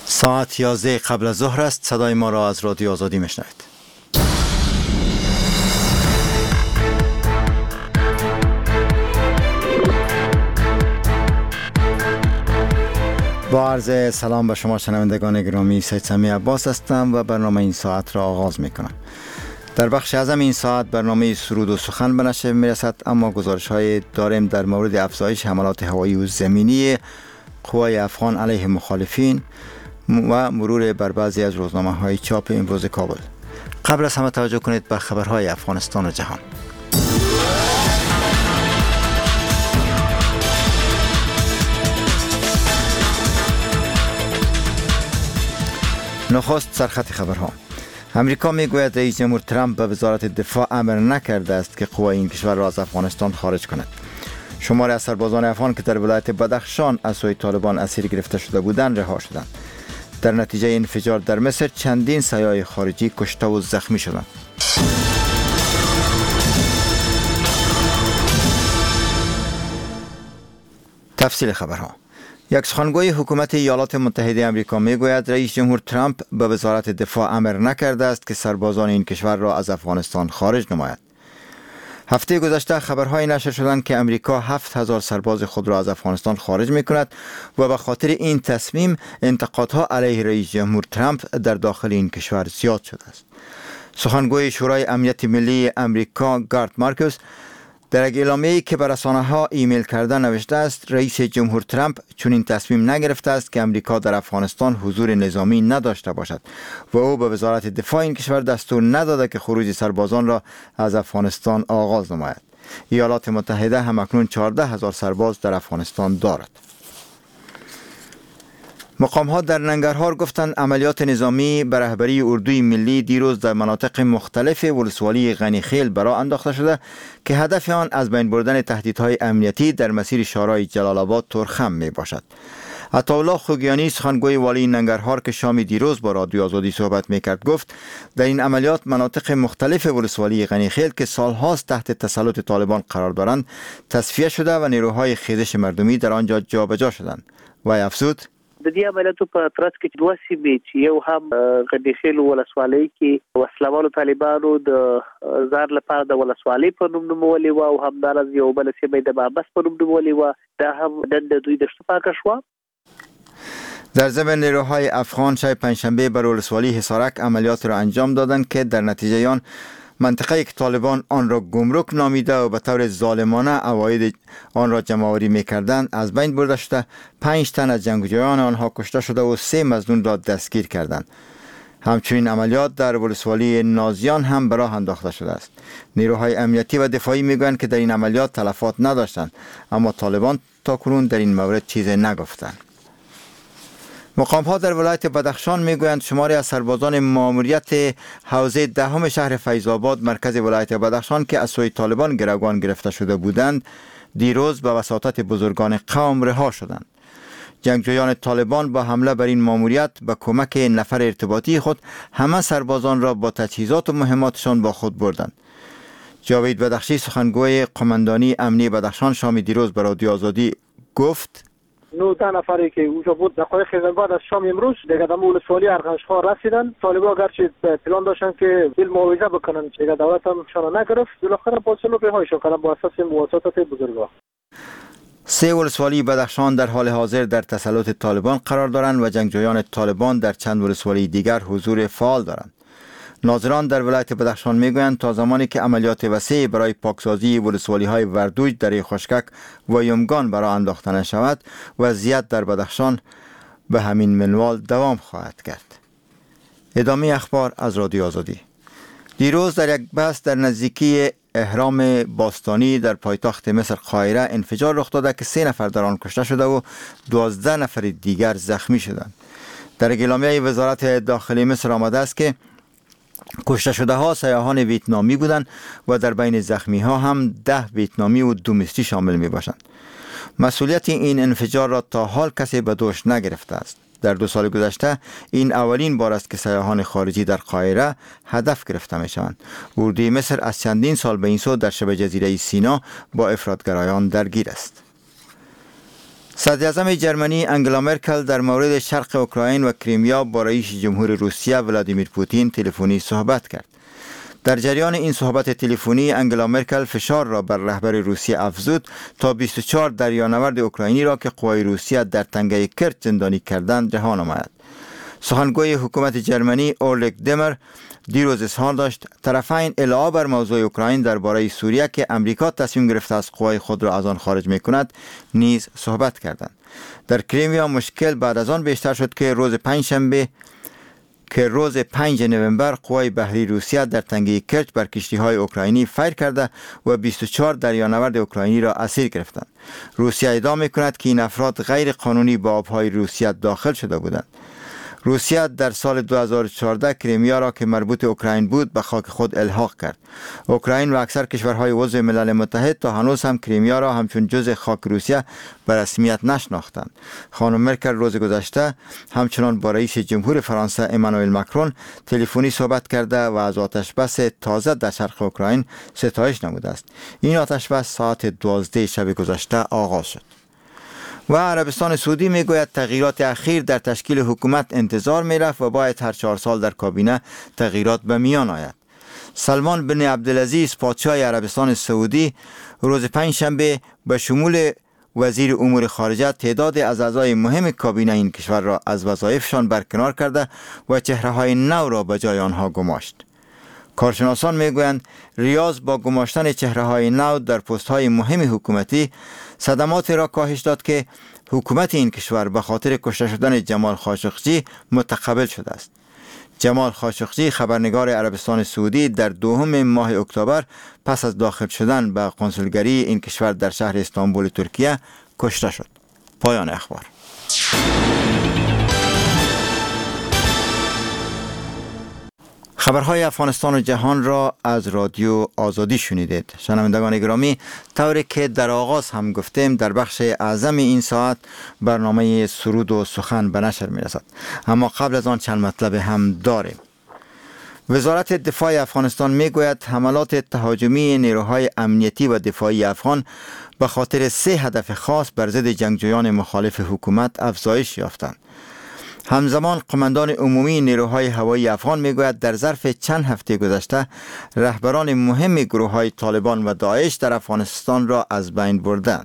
ساعت 11 قبل از ظهر است. صدای ما را از رادیو آزادی میشنوید. با عرض سلام به شما شنوندگان گرامی، سید سمی عباس هستم و برنامه این ساعت را آغاز میکنم. در بخش اعظم این ساعت برنامه سرود و سخن به نشر میرسد، اما گزارش های داریم در مورد افزایش حملات هوایی و زمینی قوای افغان علیه مخالفین و مرور بر بعضی از روزنامه های چاپ امروز کابل. قبل از همه توجه کنید به خبرهای افغانستان و جهان. نخست سرخط خبرها. امریکا میگوید رئیس جمهور ترامپ به وزارت دفاع امر نکرده است که قوای این کشور را از افغانستان خارج کند. شماری از سربازان افغان که در ولایت بدخشان از سوی طالبان اسیر گرفته شده بودند رها شدند. در نتیجه انفجار در مصر چندین سیاح خارجی کشته و زخمی شدند. تفصیل خبرها. یک سخنگوی حکومت ایالات متحده آمریکا میگوید رئیس جمهور ترامپ به وزارت دفاع امر نکرده است که سربازان این کشور را از افغانستان خارج نماید. هفته گذشته خبرهای نشر شدند که امریکا 7000 سرباز خود را از افغانستان خارج می کند و به خاطر این تصمیم انتقادها علیه رئیس جمهور ترامپ در داخل این کشور زیاد شده است. سخنگوی شورای امنیت ملی امریکا گارت مارکوس در یک اعلامیه‌ای که به رسانه‌ها ایمیل کرده نوشته است رئیس جمهور ترامپ چنین تصمیم نگرفته است که امریکا در افغانستان حضور نظامی نداشته باشد و او به وزارت دفاع این کشور دستور نداده که خروج سربازان را از افغانستان آغاز نماید. ایالات متحده همکنون 14000 سرباز در افغانستان دارد. مقام‌ها در ننگرهار گفتند عملیات نظامی به رهبری اردوی ملی دیروز در مناطق مختلف ولسوالی غنیخیل به راه انداخته شده که هدف آن از بین بردن تهدیدهای امنیتی در مسیر شورای جلال آباد ترخم می باشد. عطاالله خوگیانی سخنگوی والی ننگرهار که شام دیروز با رادیو آزادی صحبت میکرد گفت در این عملیات مناطق مختلف ولسوالی غنیخیل که سالهاست تحت تسلط طالبان قرار دارند تصفیه شده و نیروهای خیزش مردمی در آنجا جابجا شدند. و افزود د دې عملیاتو په ترڅ کې دوه سیمې چې یو هم غنیخیل ولسوالۍ کې وسلوالو طالبانو د زار لپاره د ولسوالۍ په نوم نومولې و او همدارس یو بل سیمه د بابس په نوم نومولې و دا هم د دوی د شپاکه شو. در ضمن نیروهای افغان شب پنجشنبه بر ولسوالی حصارک عملیات را انجام دادند که در نتیجه آن منطقه که طالبان آن را گمرک نامیده و به طور ظالمانه عواید آن را جمع‌آوری می‌کردند از بین برده شده، 5 تن از جنگجویان آنها کشته شده و 3 مظنون را دستگیر کردند. همچنین عملیات در ولسوالی نازیان هم به راه انداخته شده است. نیروهای امنیتی و دفاعی میگویند که در این عملیات تلفات نداشتند، اما طالبان تاکنون در این مورد چیزی نگفتند. مقام‌ها در ولایت بدخشان میگویند شماری از سربازان ماموریت حوزه دهم شهر فیض‌آباد مرکز ولایت بدخشان که از سوی طالبان گروگان گرفته شده بودند دیروز به وساطت بزرگان قوم رها شدند. جنگجویان طالبان با حمله بر این ماموریت به کمک نفر ارتباطی خود همه سربازان را با تجهیزات و مهماتشان با خود بردند. جاوید بدخشی سخنگوی قماندانی امنی بدخشان شام دیروز به رادیو آزادی گفت 19 نفری که اونجا بود دقایق خیلی بعد از شام امروز دیگه در ولسوالی ارغنشخوار رسیدن. طالبان گرچه پلان داشتن که دل معاوضه بکنن دیگه دولت هم شان نگرفت، بالاخره با سلو رهایشون کردن با اساس مواسطات بزرگا. 3 ولسوالی بدخشان در حال حاضر در تسلط طالبان قرار دارند و جنگجویان طالبان در چند ولسوالی دیگر حضور فعال دارند. ناظران در ولایت بدخشان میگویند تا زمانی که عملیات وسیع برای پاکسازی ولسوالی‌های وردوج، دره خشکک و یمگان برای انداخته نشود وضعیت در بدخشان به همین منوال دوام خواهد کرد. ادامه اخبار از رادیو آزادی. دیروز در یک بس در نزدیکی اهرام باستانی در پایتخت مصر قاهره انفجار رخ داده که 3 نفر در آن کشته شده و 12 نفر دیگر زخمی شدند. در اعلامیه وزارت داخلی مصر آمده است که کشته شده ها سیاحان ویتنامی بودند و در بین زخمی ها هم 10 ویتنامی و 2 مصری شامل می باشند. مسئولیت این انفجار را تا حال کسی به دوش نگرفته است. در 2 سال گذشته این اولین بار است که سیاحان خارجی در قاهره هدف گرفته می شوند. اردوی مصر از چندین سال به این سو در شبه جزیره سینا با افراطگرایان درگیر است. صدراعظم جرمنی انگلا مرکل در مورد شرق اوکراین و کریمیا با رئیس جمهور روسیه ولادیمیر پوتین تلفنی صحبت کرد. در جریان این صحبت تلفنی انگلا مرکل فشار را بر رهبر روسیه افزود تا 24 دریانورد اوکراینی را که قوای روسیه در تنگه کرچ زندانی کردند رها نماید. سخنگوی حکومت جرمنی اورلیک دمر دیروز اظهار داشت طرفین علاوه بر موضوع اوکراین درباره سوریه که امریکا تصمیم گرفته است قوای خود را از آن خارج می‌کند نیز صحبت کردند. در کریمیا مشکل بعد از آن بیشتر شد که روز 5 نوامبر قوای بحری روسیه در تنگه کرچ بر کشتی‌های اوکراینی فیر کرده و 24 دریانورد اوکراینی را اسیر گرفتند. روسیه ادعا می‌کند که این افراد غیر قانونی به آب‌های روسیه داخل شده بودند. روسیه در سال 2014 کریمیا را که مربوط اوکراین بود به خاک خود الحاق کرد. اوکراین و اکثر کشورهای عضو ملل متحد تا هنوز هم کریمیا را همچون جزء خاک روسیه به رسمیت نشناختند. خانم مرکل روز گذشته همچنان با رئیس جمهور فرانسه امانوئل ماکرون تلفنی صحبت کرده و از آتشبس تازه در شرق اوکراین ستایش نموده است. این آتشبس ساعت 12 شب گذشته آغاز شد. و عربستان سعودی میگوید تغییرات اخیر در تشکیل حکومت انتظار میرفت و باید هر 4 سال در کابینه تغییرات به میان آید. سلمان بن عبدالعزیز پادشاه عربستان سعودی روز پنجشنبه به شمول وزیر امور خارجه تعداد از اعضای مهم کابینه این کشور را از وظایفشان برکنار کرده و چهره‌های نو را به جای آنها گماشت. کارشناسان میگویند ریاض با گماشتن چهره‌های نو در پست‌های مهم حکومتی صدمات را کاهش داد که حکومت این کشور به خاطر کشته شدن جمال خاشقجی متقبل شده است. جمال خاشقجی خبرنگار عربستان سعودی در 2 ماه اکتبر پس از داخل شدن به قنسولگری این کشور در شهر استانبول ترکیه کشته شد. پایان اخبار. خبرهای افغانستان و جهان را از رادیو آزادی شنیدید. شنوندگان گرامی، طوری که در آغاز هم گفتیم در بخش اعظم این ساعت برنامه سرود و سخن به نشر می رسد. اما قبل از آن چند مطلب هم داریم. وزارت دفاع افغانستان می گوید حملات تهاجمی نیروهای امنیتی و دفاعی افغان به خاطر 3 هدف خاص بر ضد جنگجویان مخالف حکومت افزایش یافتند. همزمان قماندان عمومی نیروهای هوایی افغان میگوید در ظرف چند هفته گذشته رهبران مهم گروه‌های طالبان و داعش در افغانستان را از بین بردند.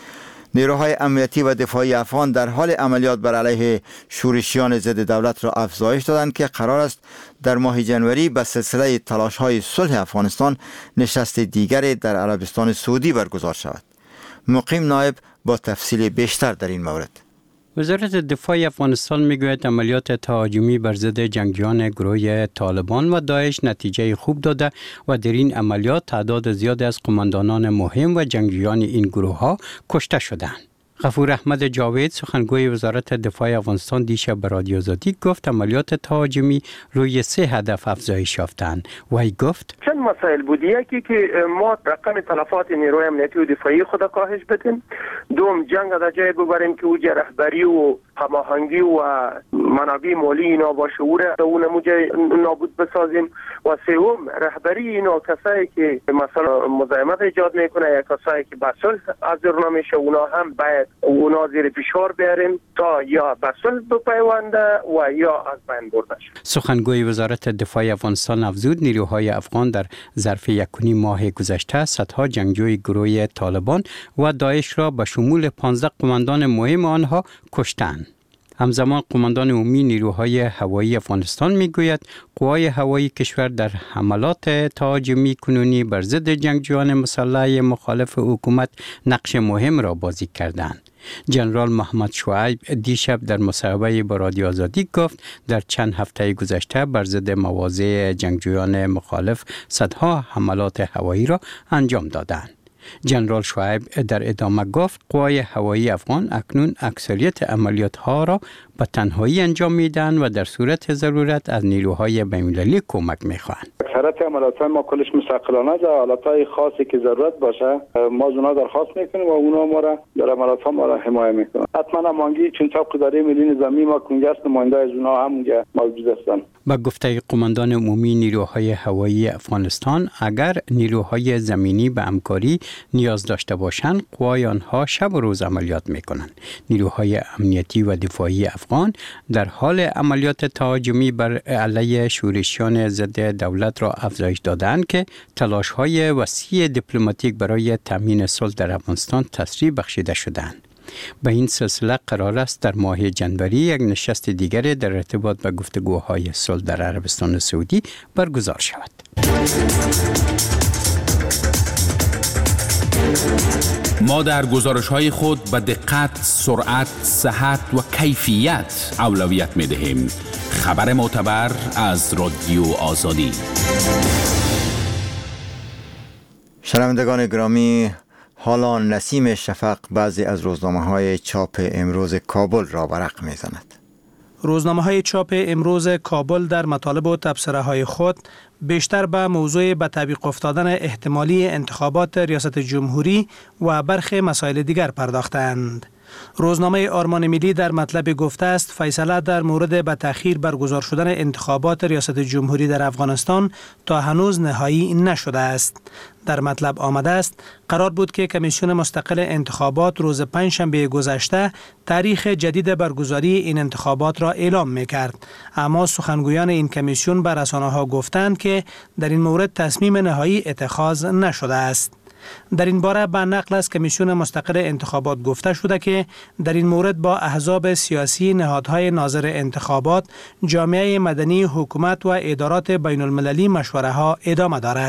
نیروهای امنیتی و دفاعی افغان در حال عملیات بر علیه شورشیان ضد دولت را افزایش دادند که قرار است در ماه جنوری به سلسله تلاش‌های صلح افغانستان نشست دیگری در عربستان سعودی برگزار شود. مقیم نایب با تفصیل بیشتر در این مورد. وزارت دفاع افغانستان میگوید عملیات تهاجمی بر ضد جنگجویان گروه طالبان و داعش نتیجه خوب داده و در این عملیات تعداد زیادی از قماندانان مهم و جنگجویان این گروه ها کشته شدند. غفور احمد جاوید سخنگوی وزارت دفاع افغانستان دیشب به رادیو آزادی گفت عملیات تهاجمی روی 3 هدف افزایش یافتند. وی گفت چند مسائل بود. یکی که ما رقم تلفات نیروی امنیتی و دفاعی خود کاهش بدیم. دوم جنگ در جای ببریم که اوج رهبری و هماهنگی و منابع مالی اینا با شعور اون موجه نابود بسازیم. و سوم رهبری اینا کسایی که مثلا مزاحمت ایجاد میکنه یا کسایی که به صلح حاضر نمیشه اونا هم باید اونا زیر فشار بیاریم تا یا به صلح بپیونده و یا از بین برده شد. سخنگوی وزارت دفاع افغانستان افزود نیروهای افغان در ظرف 1.5 ماه گذشته صدها جنگجوی گروه طالبان و داعش را به شمول 15 قماندان مهم آنها کشتند. همزمان قماندان عمومی نیروهای هوایی افغانستان میگوید قوای هوایی کشور در حملات تهاجمی کنونی بر ضد جنگجویان مسلح مخالف حکومت نقش مهم را بازی کردند. جنرال محمد شعیب دیشب در مصاحبه با رادیو آزادی گفت در چند هفته گذشته بر ضد مواضع جنگجویان مخالف صدها حملات هوایی را انجام دادند. جنرال شعیب در ادامه گفت قوای هوایی افغان اکنون اکثریت عملیات ها را به تنهایی انجام میدن و در صورت ضرورت از نیروهای بین‌المللی کمک میخواهند. اکثریت عملیات ما کلش مستقلانه در حالتهای خاصی که ضرورت باشه ما اونا درخواست میکنیم و اونا ما را در عملیات ها ما را حمایت میکنن. حتما همانگی چون طبق اداره ملی نظامی ما کنگرس نماینده از اونا هم موجود هستند. با گفته قماندان عمومی نیروهای هوایی افغانستان اگر نیروهای زمینی به همکاری نیاز داشته باشند قوای آنها شب و روز عملیات میکنند. نیروهای امنیتی و دفاعی افغان در حال عملیات تهاجمی بر علیه شورشیان ضد دولت را افزایش دادند که تلاش‌های وسیع دیپلماتیک برای تامین صلح در افغانستان تسریع بخشیده شدند. به این سلسله قرار است در ماه جنوری یک نشست دیگر در ارتباط به گفتگوهای صلح در عربستان سعودی برگزار شود. ما در گزارش‌های خود به دقت، سرعت، صحت و کیفیت اولویت می‌دهیم. خبر معتبر از رادیو آزادی. شنوندگان گرامی، حالا نسیم شفق بعضی از روزنامه‌های چاپ امروز کابل را ورق می‌زند. روزنامه‌های چاپ امروز کابل در مطالب و تبصره‌های خود بیشتر به موضوع به تعویق افتادن احتمالی انتخابات ریاست جمهوری و برخی مسائل دیگر پرداختند. روزنامه آرمان ملی در مطلب گفته است فیصله در مورد به تأخیر برگزار شدن انتخابات ریاست جمهوری در افغانستان تا هنوز نهایی نشده است. در مطلب آمده است قرار بود که کمیسیون مستقل انتخابات روز پنجشنبه گذشته تاریخ جدید برگزاری این انتخابات را اعلام می‌کرد، اما سخنگویان این کمیسیون به رسانه‌ها گفتند که در این مورد تصمیم نهایی اتخاذ نشده است. در این باره به نقل از کمیسیون مستقل انتخابات گفته شده که در این مورد با احزاب سیاسی، نهادهای ناظر انتخابات، جامعه مدنی، حکومت و ادارات بین المللی مشوره ها ادامه دارد.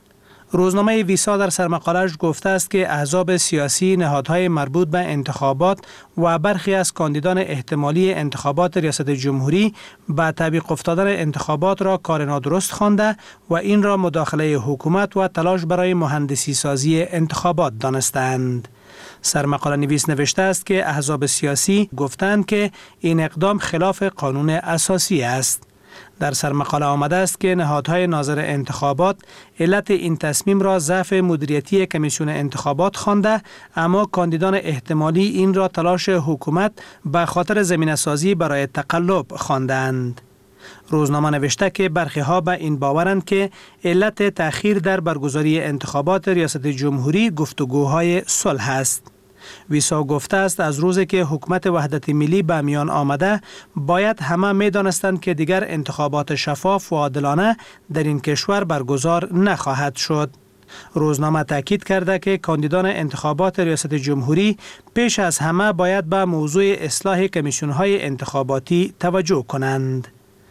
روزنامه ویسا در سرمقاله‌اش گفته است که احزاب سیاسی، نهادهای مربوط به انتخابات و برخی از کاندیدان احتمالی انتخابات ریاست جمهوری به تعویق افتادن انتخابات را کار نادرست خوانده و این را مداخله حکومت و تلاش برای مهندسی سازی انتخابات دانستند. سرمقاله نویس نوشته است که احزاب سیاسی گفتند که این اقدام خلاف قانون اساسی است. در سرمقاله آمده است که نهادهای ناظر انتخابات علت این تصمیم را ضعف مدیریتی کمیسیون انتخابات خوانده، اما کاندیدان احتمالی این را تلاش حکومت به خاطر زمینه‌سازی برای تقلب خواندند. روزنامه نوشته که برخی ها به این باورند که علت تأخیر در برگزاری انتخابات ریاست جمهوری گفتگوهای صلح است. ویسا گفته است از روزی که حکومت وحدت ملی به میان آمده باید همه می دانستند که دیگر انتخابات شفاف و عادلانه در این کشور برگزار نخواهد شد. روزنامه تاکید کرده که کاندیدان انتخابات ریاست جمهوری پیش از همه باید به موضوع اصلاح کمیسیون‌های انتخاباتی توجه کنند.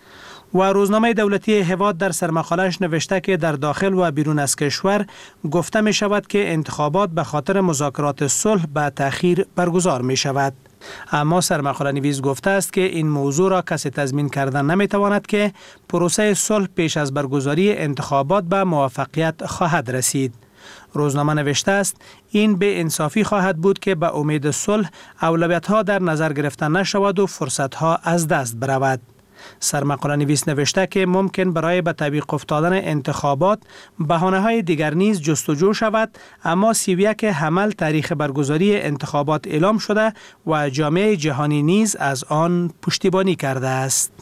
و روزنامه دولتی هواد در سرمقاله‌اش نوشته که در داخل و بیرون از کشور گفته می شود که انتخابات به خاطر مذاکرات صلح به تأخیر برگزار می شود. اما سرمقاله نویس گفته است که این موضوع را کسی تضمین کردن نمی تواند که پروسه صلح پیش از برگزاری انتخابات به موفقیت خواهد رسید. روزنامه نوشته است این به انصافی خواهد بود که به امید صلح اولویت‌ها در نظر گرفته نشود و فرصت‌ها از دست برود. سرمقاله نویس نوشته که ممکن برای به تعویق افتادن انتخابات بهانه‌های دیگر نیز جستجو شود، اما 31 حمل تاریخ برگزاری انتخابات اعلام شده و جامعه جهانی نیز از آن پشتیبانی کرده است.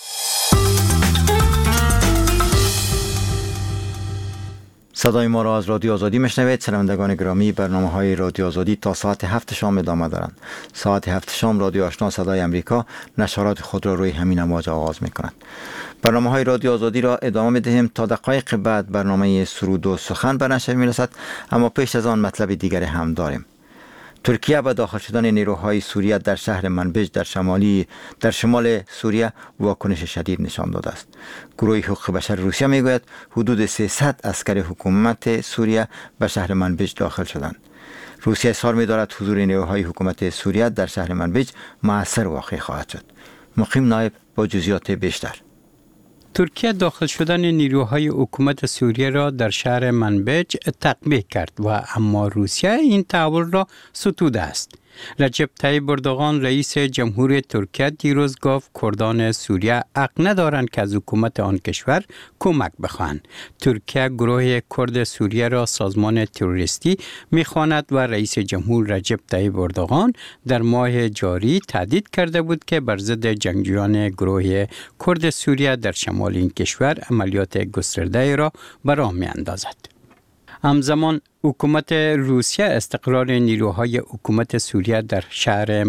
صدای ما را از رادیو آزادی میشنوید. شنوندگان گرامی، برنامه‌های رادیو آزادی تا ساعت 7 شام ادامه دارند. ساعت 7 شام رادیو آشنا صدای امریکا نشرات خود را روی همین امواج آغاز می‌کند. برنامه‌های رادیو آزادی را ادامه می‌دهیم تا دقایق بعد برنامه سرود و سخن به نشر می‌رسد، اما پیش از آن مطلب دیگر هم داریم. ترکیه به داخل شدن نیروهای سوریه در شهر منبج در شمال سوریه واکنش شدید نشان داده است. گروه حقوق بشر روسیه میگوید حدود 300 عسکر حکومت سوریه به شهر منبج داخل شدند. روسیه اصرار می‌دارد حضور نیروهای حکومت سوریه در شهر منبج مؤثر واقع خواهد شد. مقیم نایب با جزئیات بیشتر. ترکیه داخل شدن نیروهای حکومت سوریه را در شهر منبج تقبیح کرد و اما روسیه این تحول را ستوده است. رجب طیب اردوغان رئیس جمهور ترکیه دیروز گفت کردان سوریه حق ندارند که از حکومت آن کشور کمک بخواهند. ترکیه گروه کرد سوریه را سازمان تروریستی می‌خواند و رئیس جمهور رجب طیب اردوغان در ماه جاری تهدید کرده بود که بر ضد جنگجویان گروه کرد سوریه در شمال این کشور عملیات گسترده را به راه می‌اندازد. همزمان حکومت روسیه استقرار نیروهای حکومت سوریه در شهر